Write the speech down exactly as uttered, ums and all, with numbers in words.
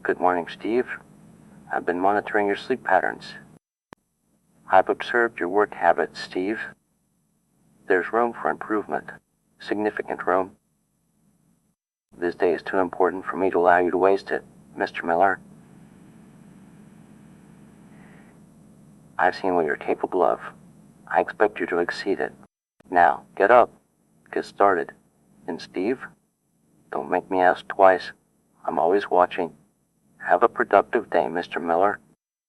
Good morning, Steve. I've been monitoring your sleep patterns. I've observed your work habits, Steve. There's room for improvement. Significant room. This day is too important for me to allow you to waste it, Mister Miller. I've seen what you're capable of. I expect you to exceed it. Now, get up. Get started. And Steve, don't make me ask twice. I'm always watching. Have a productive day, Mister Miller.